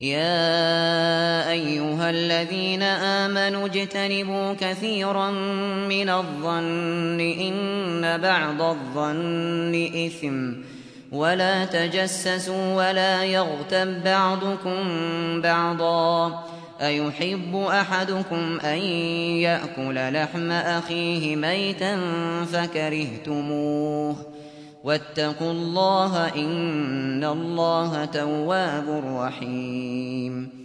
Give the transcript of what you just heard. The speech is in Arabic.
يا أيها الذين آمنوا اجتنبوا كثيرا من الظن إن بعض الظن إثم ولا تجسسوا ولا يغتب بعضكم بعضا أيحب أحدكم أن يأكل لحم أخيه ميتا فكرهتموه واتقوا الله إن الله تواب رحيم